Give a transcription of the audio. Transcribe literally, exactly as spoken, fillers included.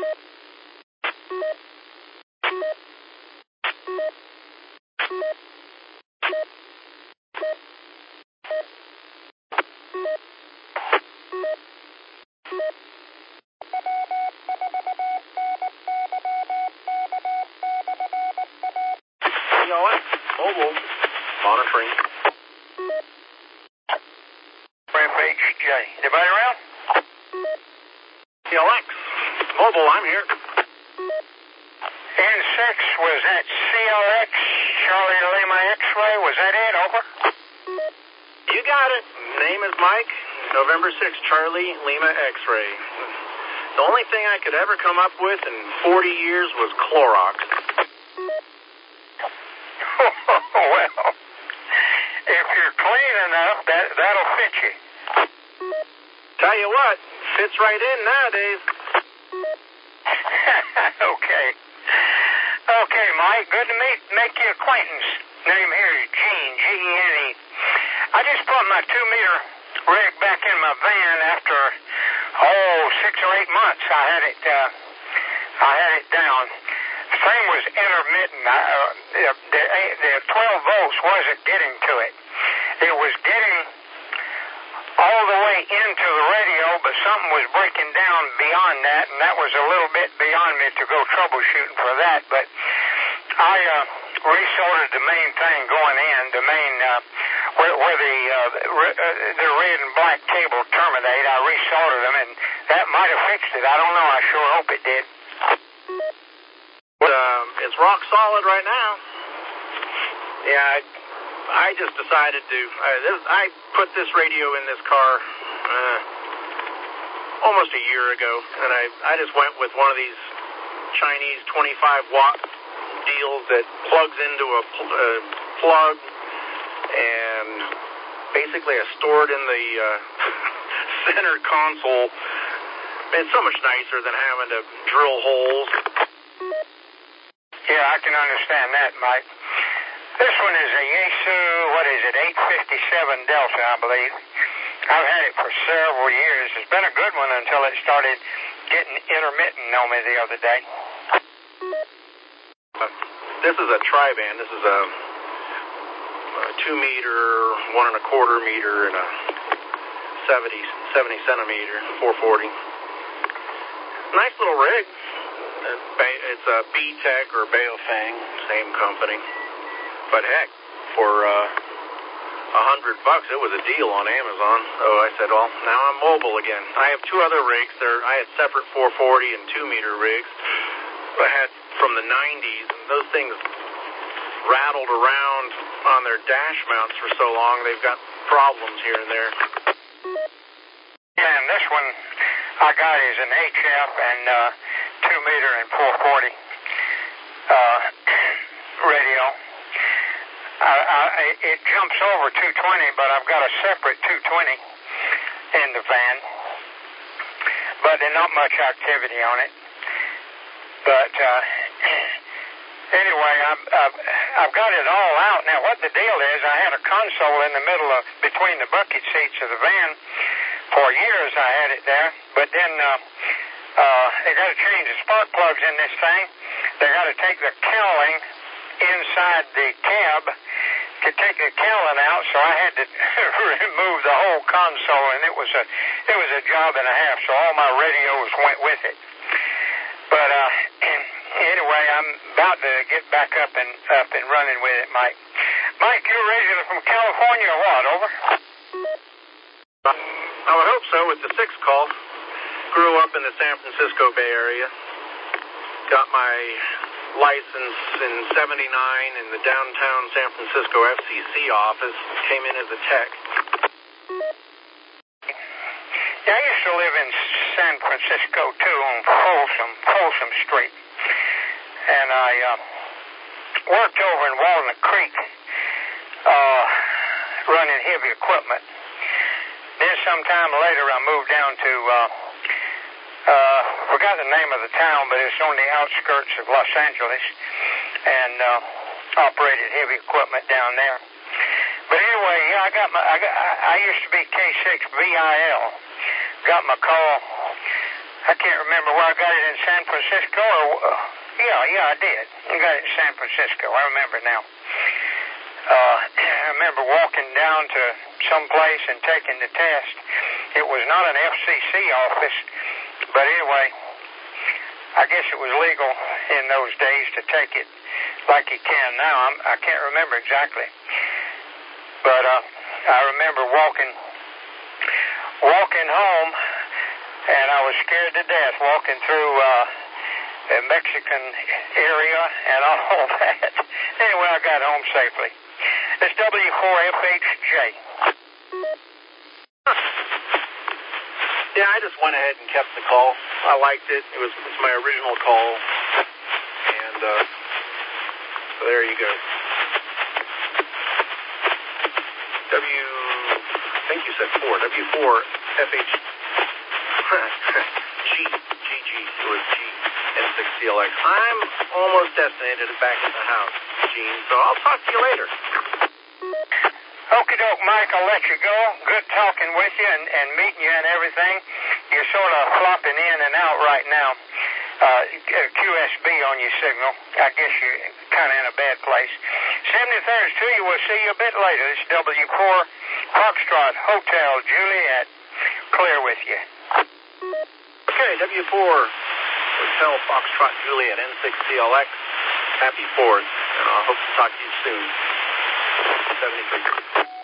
Mobile, monitoring. Rampage J. Anybody around? C L X. Mobile, I'm here. N six, was that C L X, Charlie Lima X-ray? Was that it? Over? You got it. Name is Mike. November sixth, Charlie Lima X-ray. The only thing I could ever come up with in forty years was Clorox. Well, if you're clean enough, that, that'll fit you. Tell you what, fits right in nowadays. Okay. Okay, Mike, good to meet, make your acquaintance. Name here is Gene, G E N E. I just put my two-meter rig back in my van after, oh, six or eight months. I had it, uh, I had it down. The thing was intermittent. I, uh, the, the, the twelve volts wasn't getting to it. It was getting all the way into the radio, but something was breaking down beyond that, and that was a little bit beyond me to go troubleshooting for that. But I uh, resoldered the main thing going in, the main uh, where, where the uh, re, uh, the red and black cable terminate. I resoldered them, and that might have fixed it. I don't know. I sure hope it did. Um, it's rock solid right now. Yeah, I, I just decided to. Uh, this, I put this radio in this car uh, almost a year ago, and I, I just went with one of these Chinese twenty-five watt deals that plugs into a pl- uh, plug, and basically I stored in the uh, center console. It's so much nicer than having to drill holes. Yeah, I can understand that, Mike. This one is a Yaesu, what is it, eight fifty-seven Delta, I believe. I've had it for several years. It's been a good one until it started getting intermittent on me the other day. Uh, this is a tri-band. This is a, a two meter, one and a quarter meter, and a seventy, seventy centimeter, four forty. Nice little rig. It's a B-Tech or Baofeng, same company. But heck, for uh, a hundred bucks, it was a deal on Amazon. So I said, well, now I'm mobile again. I have two other rigs. There, I had separate four forty and two meter rigs. I had from the nineties, and those things rattled around on their dash mounts for so long, they've got problems here and there. Yeah, and this one I got is an H F and uh, two meter and four forty uh, radio. I, I, it jumps over two twenty, but I've got a separate two twenty in the van. But there's not much activity on it. But uh, anyway, I've, I've, I've got it all out. Now, what the deal is, I had a console in the middle of, between the bucket seats of the van. For years I had it there, but then uh, uh, they got to change the spark plugs in this thing. They got to take the cowling inside the cab to take the cowling out, so I had to remove the whole console, and it was a it was a job and a half. So all my radios went with it. But uh, anyway, I'm about to get back up and up and running with it, Mike. Mike, you're originally from California or what? Over. I would hope so. With the sixth call, grew up in the San Francisco Bay Area. Got my license in seventy-nine in the downtown San Francisco F C C office. Came in as a tech. Yeah, I used to live in San Francisco too, on Folsom, Folsom Street, and I uh, worked over in Walnut Creek, uh, running heavy equipment. Then sometime later I moved down to, uh, uh, forgot the name of the town, but it's on the outskirts of Los Angeles, and uh, operated heavy equipment down there. But anyway, yeah, I got my, I, got, I, I used to be K six V I L. Got my call I can't remember where I got it in San Francisco or, uh, yeah, yeah, I did. I got it in San Francisco. I remember now. Uh, I remember walking down to some place and taking the test. It was not an F C C office, but anyway, I guess it was legal in those days to take it like you can now. I'm, I can't remember exactly. But uh, I remember walking walking home, and I was scared to death walking through uh, the Mexican area and all that. Anyway, I got home safely. It's W four F H J. Yeah, I just went ahead and kept the call. I liked it. It was, it was my original call. And uh, so there you go. W, I think you said four. W four F H G. G G. It was G. N six C L X. I'm almost destinated back at the house, Gene, so I'll talk to you later. Okie doke, Mike, I'll let you go. Good talking with you and, and meeting you and everything. You're sort of flopping in and out right now. Uh, Q S B on your signal. I guess you're kind of in a bad place. seventy-third to you. We'll see you a bit later. This is W four Foxtrot Hotel Juliet. Clear with you. Okay, W four Hotel Foxtrot Juliet N six C L X. Happy fourth, and I hope to talk to you soon. seventy-three.